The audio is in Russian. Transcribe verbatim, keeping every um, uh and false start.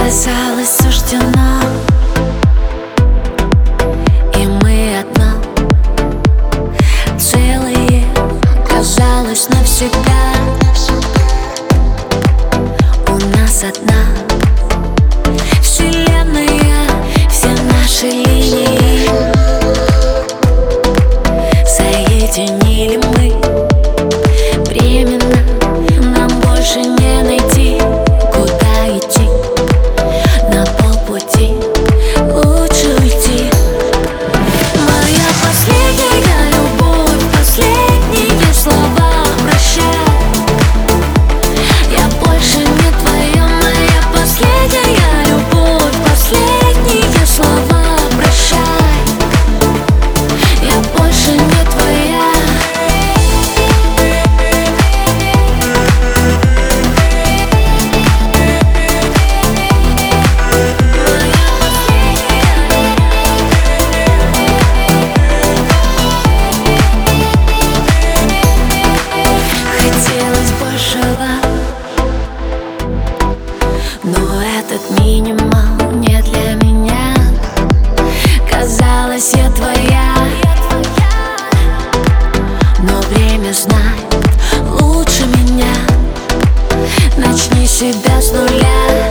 казалось, суждено, и мы одно целые, казалось, навсегда. У нас одна вселенная, все наши линии соединили мы временно. Нам больше не найти, куда идти, на полпути лучше уйти. Моя последняя любовь, последние слова прощай. Я больше не твоя, моя последняя любовь, последние слова прощай. Я больше не твоя. Хотелось большего, но этот минимал не для меня. Казалось, я твоя, но время знает лучше меня. Начни себя с нуля.